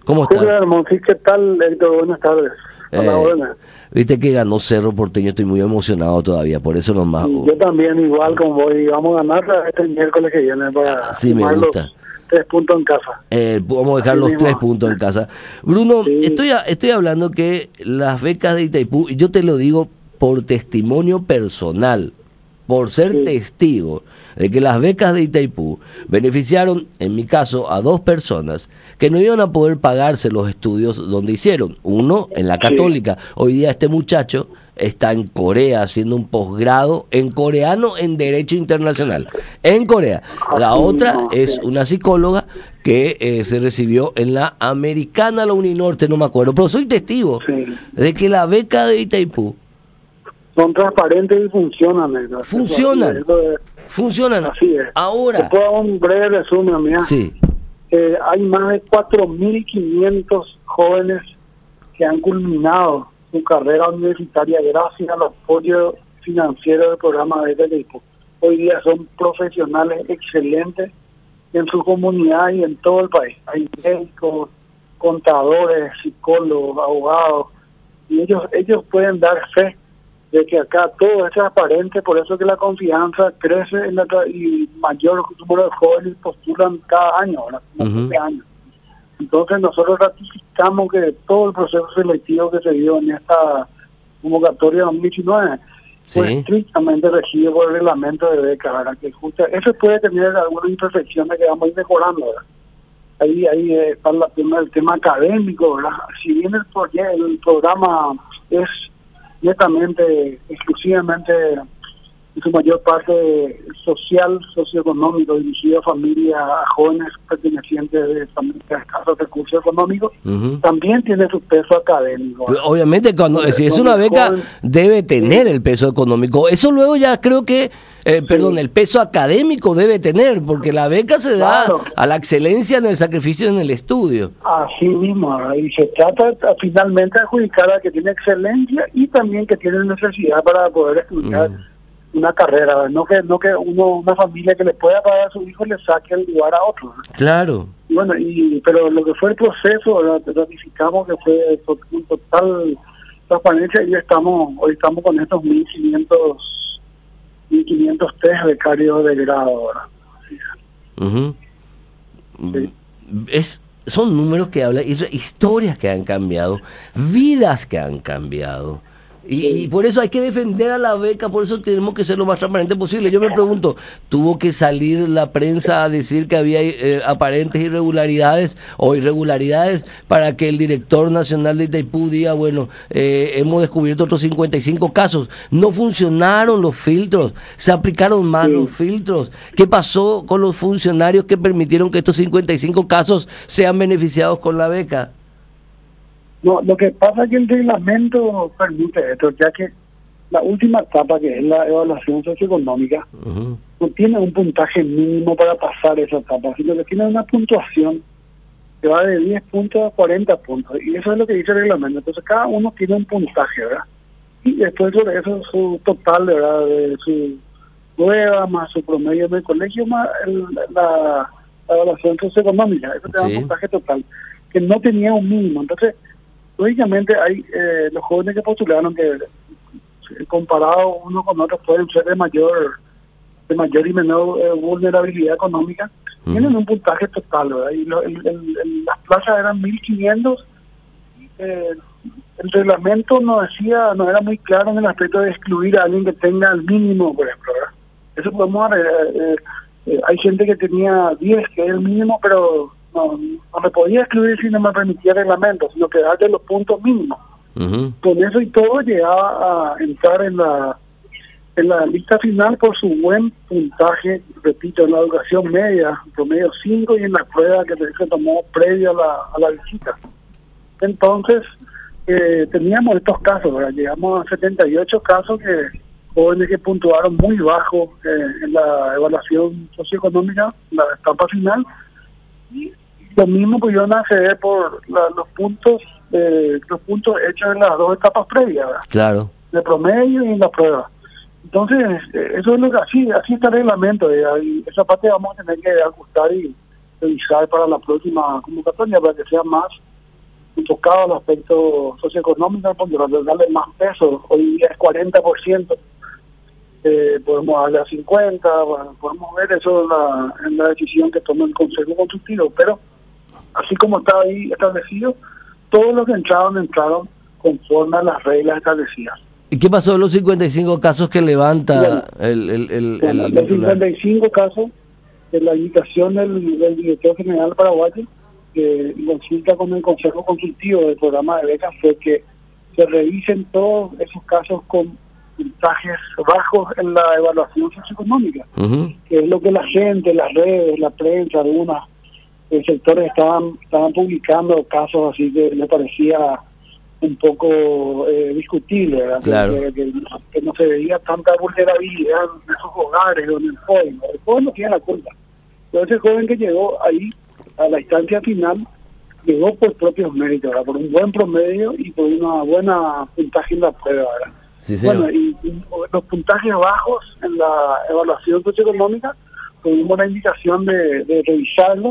¿Cómo está? Julio Hermosi, ¿qué tal, Héctor? Buenas tardes. Viste que ganó Cerro Porteño, estoy muy emocionado todavía, por eso nomás. Yo también, igual con vos, y vamos a ganar este miércoles que viene para sí, me gusta. Los 3 puntos en casa. Vamos a dejar Así los mismo. 3 puntos en casa. Bruno, Sí. estoy hablando que las becas de Itaipú, yo te lo digo por testimonio personal, por ser Sí. testigo de que las becas de Itaipú beneficiaron, en mi caso, a 2 personas que no iban a poder pagarse los estudios donde hicieron. Uno en la Católica. Hoy día este muchacho está en Corea haciendo un posgrado en coreano en Derecho Internacional. En Corea. La otra es una psicóloga que se recibió en la Americana, la Uninorte, no me acuerdo. Pero soy testigo de que la beca de Itaipú son transparentes y funcionan. ¿No? Funcionan. Funcionan. Así es. Ahora. Te puedo dar un breve resumen, mía. Sí. Hay más de 4.500 jóvenes que han culminado su carrera universitaria gracias al apoyo financiero del programa de Itaipú. Hoy día son profesionales excelentes en su comunidad y en todo el país. Hay médicos, contadores, psicólogos, abogados, y ellos pueden dar fe de que acá todo es transparente, por eso que la confianza crece y mayor número de jóvenes postulan cada año, ¿verdad? Año. Entonces nosotros ratificamos que todo el proceso selectivo que se dio en esta convocatoria 2019 fue estrictamente regido por el reglamento de becas, ¿verdad? Que eso puede tener algunas imperfecciones que vamos a ir mejorando, ¿verdad? Ahí está el tema académico, ¿verdad? Si bien el programa es netamente, exclusivamente, en su mayor parte social, socioeconómico, dirigido a familias, a jóvenes pertenecientes de familias de escasos recursos económicos, también tiene su peso académico. Obviamente, si es una beca, debe tener el peso económico. Eso luego ya creo que, el peso académico debe tener, porque la beca se da a la excelencia en el sacrificio en el estudio. Así mismo, y se trata finalmente de adjudicar a que tiene excelencia y también que tiene necesidad para poder estudiar una carrera, no que una familia que le pueda pagar a su hijo le saque el lugar a otro, ¿no? Claro. Bueno, pero lo que fue el proceso, ratificamos que fue un total transparencia y hoy estamos con estos 1.500 test becarios de grado ahora. Son números que hablan, historias que han cambiado, vidas que han cambiado. Y por eso hay que defender a la beca, por eso tenemos que ser lo más transparente posible. Yo me pregunto, ¿tuvo que salir la prensa a decir que había aparentes irregularidades o irregularidades para que el director nacional de Itaipú diga, hemos descubierto otros 55 casos? No funcionaron los filtros, se aplicaron mal los filtros. ¿Qué pasó con los funcionarios que permitieron que estos 55 casos sean beneficiados con la beca? No, lo que pasa es que el reglamento permite esto, ya que la última etapa, que es la evaluación socioeconómica, no tiene un puntaje mínimo para pasar esa etapa, sino que tiene una puntuación que va de 10 puntos a 40 puntos, y eso es lo que dice el reglamento. Entonces cada uno tiene un puntaje, ¿verdad? Y después sobre eso su total, ¿verdad?, de su prueba, más su promedio en el colegio, más la evaluación socioeconómica, eso te da un puntaje total, que no tenía un mínimo. Entonces, lógicamente hay los jóvenes que postularon que comparados uno con otros pueden ser de mayor y menor vulnerabilidad económica, tienen un puntaje total, ¿verdad? Y las plazas eran 1.500. El reglamento no era muy claro en el aspecto de excluir a alguien que tenga el mínimo, por ejemplo, ¿verdad? Eso podemos hay gente que tenía 10, que es el mínimo, pero no me podía excluir si no me permitía el reglamento, sino que darle los puntos mínimos. Con eso y todo llegaba a entrar en la lista final por su buen puntaje, repito, en la educación media, promedio 5, y en la prueba que se tomó previa a la visita. Entonces, teníamos estos casos, ¿verdad? Llegamos a 78 casos jóvenes que puntuaron muy bajo en la evaluación socioeconómica, la etapa final, y lo mismo pudieron acceder por los puntos hechos en las 2 etapas previas, ¿verdad? Claro. De promedio y en la prueba. Entonces, eso es lo que así está el reglamento, y esa parte vamos a tener que ajustar y revisar para la próxima convocatoria para que sea más enfocado al aspecto socioeconómico, porque para darle más peso, hoy día es 40%, podemos darle a 50%, bueno, podemos ver eso en la decisión que toma el Consejo Consultivo, pero así como está ahí establecido, todos los que entraron conforme a las reglas establecidas. ¿Y qué pasó en los 55 casos que levanta los 55 casos de la invitación del director general paraguayo, que consulta con el Consejo Consultivo del programa de becas, fue que se revisen todos esos casos con puntajes bajos en la evaluación socioeconómica, que es lo que la gente, las redes, la prensa, algunos sectores estaban publicando casos así que me parecía un poco discutible, ¿verdad? Claro. Que no se veía tanta vulnerabilidad en esos hogares o en el joven. El joven no tiene la culpa. Pero ese joven que llegó ahí a la instancia final llegó por propios méritos, ¿verdad? Por un buen promedio y por una buena puntaje en la prueba, ¿verdad? Sí, señor. Bueno, y los puntajes bajos en la evaluación socioeconómica tuvimos la indicación de revisarlo.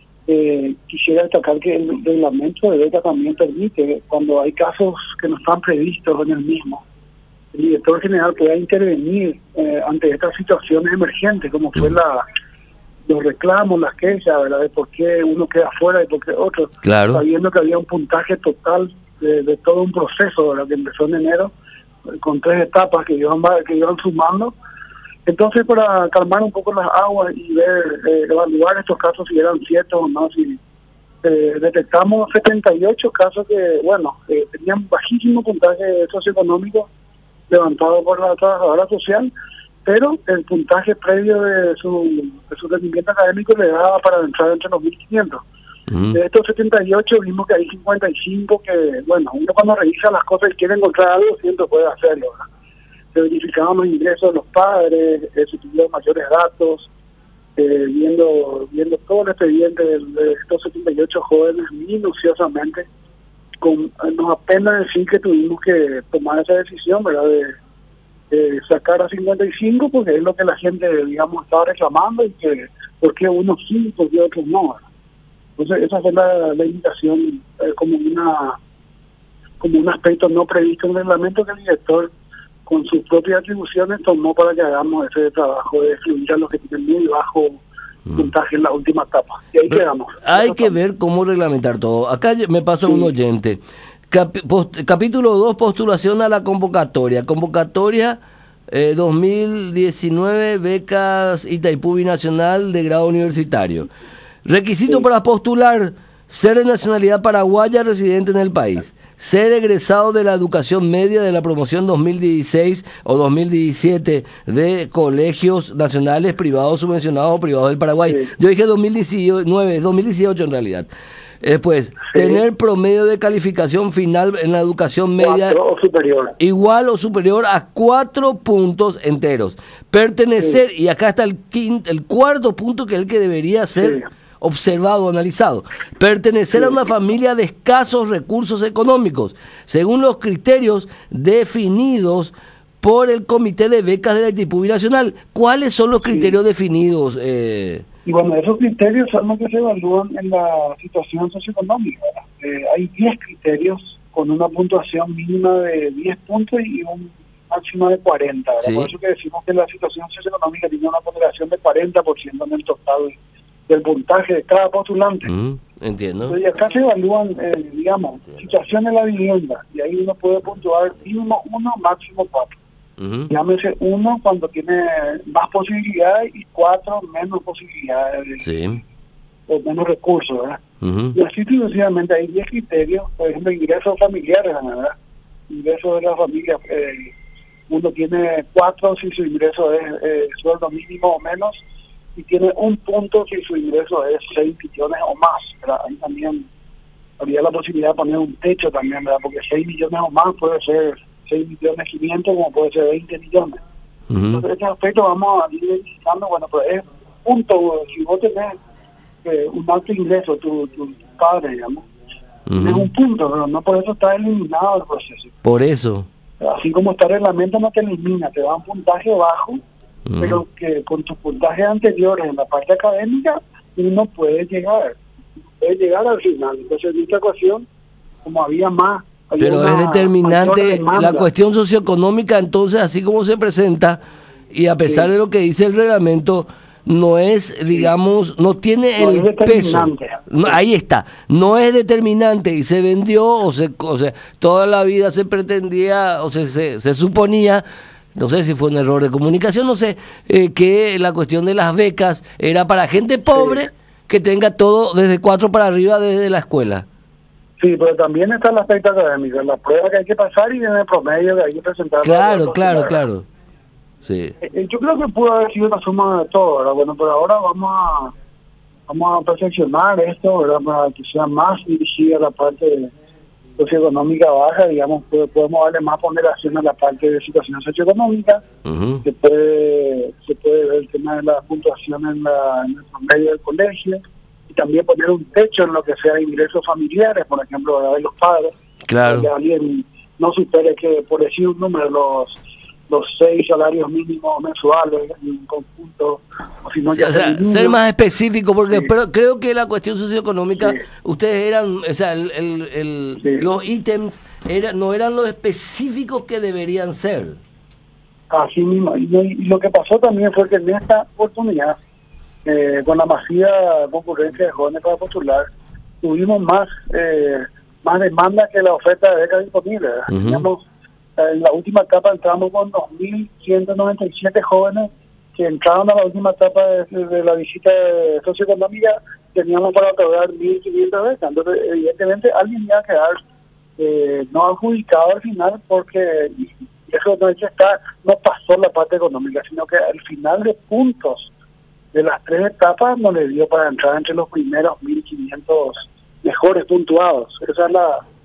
Quisiera destacar que el reglamento de beca también permite, cuando hay casos que no están previstos en el mismo, el director general pueda intervenir ante estas situaciones emergentes, como fue los reclamos, las quejas, ¿verdad? De por qué uno queda fuera y por qué otro, claro, sabiendo que había un puntaje total de todo un proceso, ¿verdad? Que empezó en enero, con 3 etapas que iban sumando. Entonces, para calmar un poco las aguas y ver, evaluar estos casos si eran ciertos o no, si detectamos 78 casos que, tenían bajísimo puntaje socioeconómico levantado por la trabajadora social, pero el puntaje previo de su rendimiento académico le daba para entrar entre los 1.500. De estos 78 vimos que hay 55 que, uno cuando revisa las cosas y quiere encontrar algo, siempre puede hacerlo, ¿verdad? Se verificaban los ingresos de los padres, se tuvieron mayores datos, viendo todo el expediente de estos 78 jóvenes minuciosamente, nos apena decir que tuvimos que tomar esa decisión, ¿verdad?, de sacar a 55, porque es lo que la gente, estaba reclamando, y que por qué unos sí, por qué otros no, ¿verdad? Entonces esa fue la invitación, como un aspecto no previsto en el reglamento que el director, con sus propias atribuciones, tomó para que hagamos ese trabajo de excluir a los que tienen muy bajo puntaje en la última etapa. Y ahí quedamos. Hay que ver cómo reglamentar todo. Acá me pasa un oyente. Capítulo 2, postulación a la convocatoria. Convocatoria 2019, becas Itaipú Binacional de grado universitario. Requisito para postular: ser de nacionalidad paraguaya, residente en el país, ser egresado de la educación media de la promoción 2016 o 2017 de colegios nacionales privados subvencionados o privados del Paraguay. Sí. Yo dije 2018 en realidad. Después, tener promedio de calificación final en la educación media igual o superior a 4 puntos enteros. Pertenecer, y acá está el cuarto punto, que es el que debería ser observado, analizado: pertenecer a una familia de escasos recursos económicos, según los criterios definidos por el Comité de Becas de la Itaipú Binacional. ¿Cuáles son los criterios definidos? Y esos criterios son los que se evalúan en la situación socioeconómica. Hay 10 criterios con una puntuación mínima de 10 puntos y un máximo de 40. Sí. Por eso que decimos que la situación socioeconómica tiene una ponderación de 40% en el total del puntaje de cada postulante. Entiendo. Y acá se evalúan, situación en la vivienda, y ahí uno puede puntuar mínimo 1, máximo 4. Llámese 1 cuando tiene más posibilidades y 4 menos posibilidades, o menos recursos, ¿verdad? Y así sucesivamente hay 10 criterios. Por ejemplo, ingresos familiares, ¿verdad? Ingresos de la familia, uno tiene 4 si su ingreso es sueldo mínimo o menos, y tiene 1 punto si su ingreso es 6 millones o más, ¿verdad? Ahí también habría la posibilidad de poner un techo también, ¿verdad? Porque 6 millones o más puede ser 6.500.000, como puede ser 20 millones. Entonces, este aspecto vamos a ir verificando. Pero es punto. Si vos tenés un alto ingreso, tu padre, digamos, tienes un punto, pero no por eso está eliminado el proceso. Por eso. Así como está el reglamento, no te elimina, te da un puntaje bajo, pero que con tus puntajes anteriores en la parte académica, uno puede llegar al final. Entonces, en esta ocasión, como había más... Pero es determinante la cuestión socioeconómica, entonces, así como se presenta, y a pesar de lo que dice el reglamento, no es, digamos, no tiene el peso. No, ahí está, no es determinante y se vendió, o sea, toda la vida se pretendía, o sea, se suponía, no sé si fue un error de comunicación, no sé, que la cuestión de las becas era para gente pobre que tenga todo desde 4 para arriba desde la escuela. Sí, pero también está el aspecto académico, la prueba que hay que pasar y en el promedio que hay que presentar. Claro. Sí. Yo creo que pudo haber sido una suma de todo, ¿verdad? Bueno, pero ahora vamos a perfeccionar esto, ¿verdad? Para que sea más dirigida a la parte socioeconómica baja, digamos, podemos darle más ponderación a la parte de situación socioeconómica. Se puede ver el tema de la puntuación en el promedio del colegio, y también poner un techo en lo que sea ingresos familiares, por ejemplo, de los padres. Claro. Que alguien no supere, que por decir un número, los 6 salarios mínimos mensuales en conjunto, o si no, ser más específico, porque pero creo que la cuestión socioeconómica, ustedes eran, o sea, los ítems no eran los específicos que deberían ser. Así mismo, y lo que pasó también fue que en esta oportunidad, con la masiva concurrencia de jóvenes para postular, tuvimos más demanda que la oferta de becas disponible. Teníamos, en la última etapa entramos con 2.197 jóvenes que entraron a la última etapa de la visita socioeconómica. Teníamos para otorgar 1.500 becas. Entonces, evidentemente, alguien iba a quedar no adjudicado al final, porque eso no pasó la parte económica, sino que al final de puntos de las 3 etapas no le dio para entrar entre los primeros 1.500 mejores puntuados. Esa es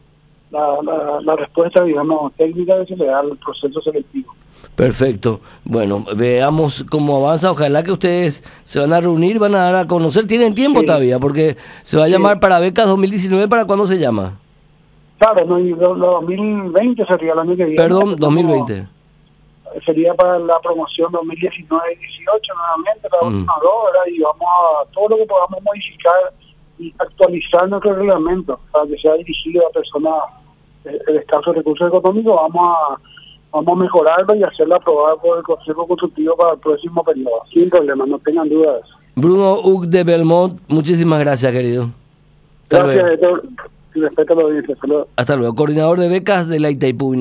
la respuesta, digamos, técnica que se le da al proceso selectivo. Perfecto. Bueno, veamos cómo avanza. Ojalá que ustedes se van a reunir, van a dar a conocer. Tienen tiempo todavía, porque se va a llamar para becas 2019. ¿Para cuándo se llama? Claro, no, 2020 sería el año que viene. Perdón, 2020. Sería para la promoción 2019-18 nuevamente, la última 2, ¿verdad? Y vamos a todo lo que podamos modificar y actualizar nuestro reglamento para que sea dirigido a personas de escasos recursos económicos. Vamos a mejorarlo y hacerlo aprobado por el Consejo Consultivo para el próximo periodo, sin problema, no tengan dudas. Bruno Uc de Belmont, muchísimas gracias, querido. Gracias, Héctor, y respeto a la audiencia. Hasta luego. Coordinador de becas de la Itaipú.